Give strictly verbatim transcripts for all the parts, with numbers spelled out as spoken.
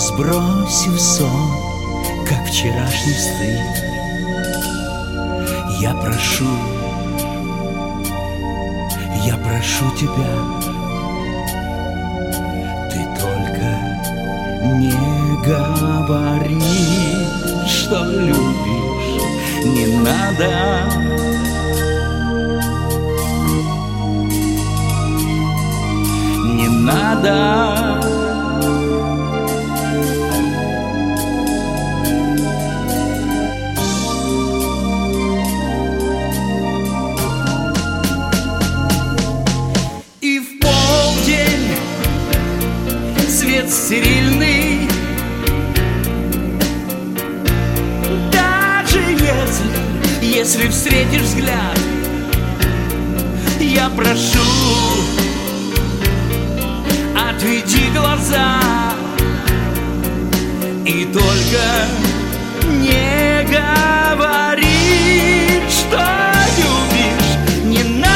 Сбросив сон, как вчерашний стыд, я прошу, я прошу тебя, ты только не говори, что любишь, не надо. Не надо. И в полдень свет стерильный, даже если, если встретишь взгляд, я прошу, отведи глаза и только не говори, что любишь, не надо.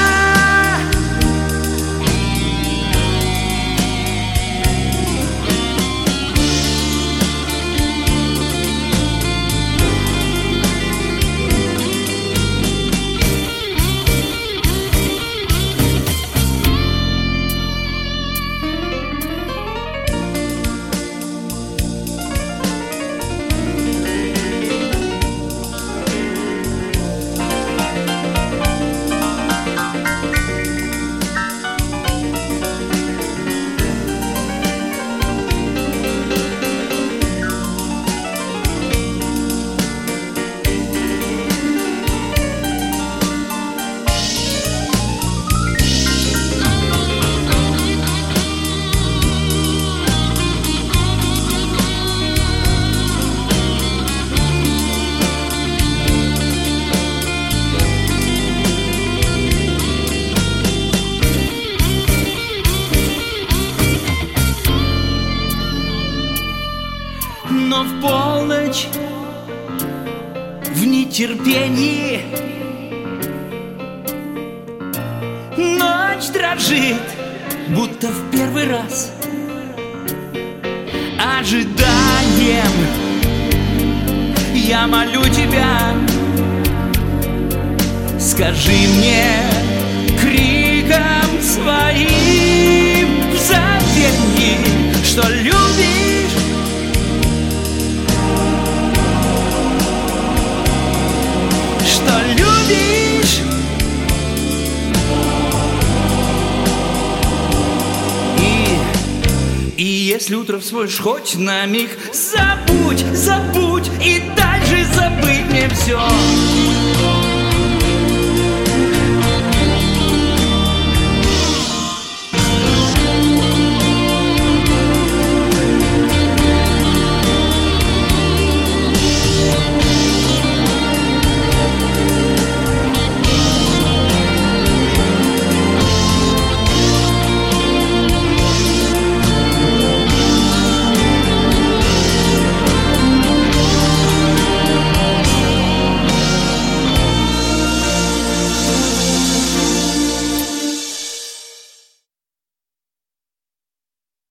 Но в полночь, в нетерпении, ночь дрожит, будто в первый раз, ожиданием я молю тебя, скажи мне криком своим в забвенье, что любишь. Что любишь. И, и если утром всплывешь хоть на миг, забудь, забудь и дальше забыть мне все.